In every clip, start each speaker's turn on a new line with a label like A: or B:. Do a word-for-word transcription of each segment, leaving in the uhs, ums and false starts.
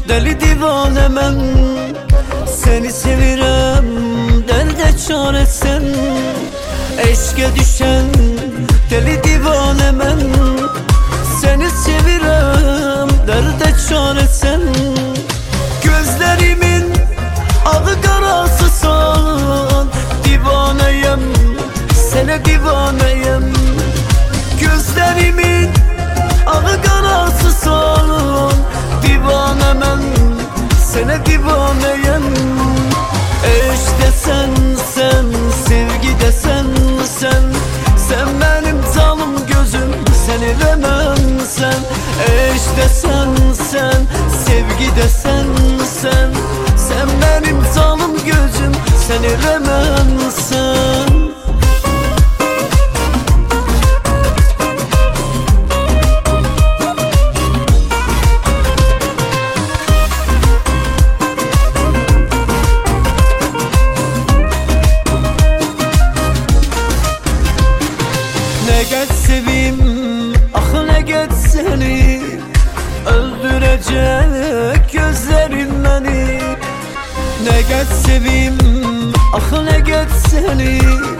A: deli divane mən. Seni sevirəm, dərdə çarə sən. Eşqə düşən deli divane mən. Seni sevirəm, dərdə çarə sən. Gözlərimin ağı qarasısan, divanəyəm, sənə divanəyəm. Gözlərimin ağı qarasısan, divanə mən, sənə divanəyəm. Eşq desən sən, sevgi desən sən, sən mənim canım gözüm, sən eləməmsən. Eşq desən sən, sevgi desən sən, sən mənim canım gözüm, sən eləməmsən. Ne geç sevim, ah ne geç seni, öldürecek gözlerim beni. Ne geç sevim, ah ne geç seni,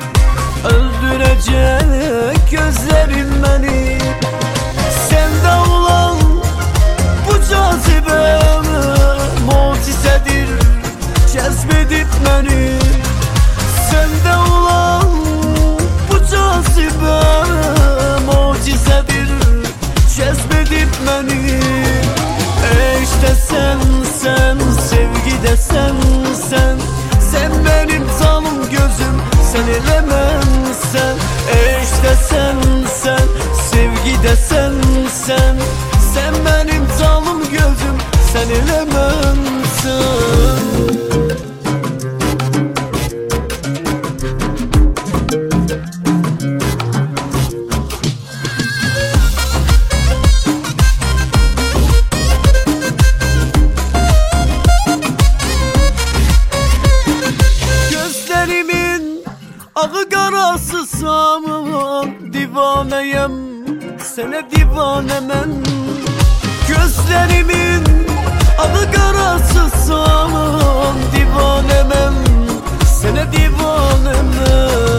A: öldürecek gözlerim beni. Sende olan bu cazibe mucizedir, cezbedip beni. Sende olan bu cazibe mucizedir, cezbedip beni. Eşq desen sen, sevgi desen sen, sen benim canım gözüm, sen eləməmsən. Eşq desen sen, sevgi desen sen, sen benim canım gözüm, sen eləməmsən. Ağı qarasısan, divanəyəm, sənə divanə mən. Gözlərimin ağı qarasısan, divanə mən, sənə divanə mən.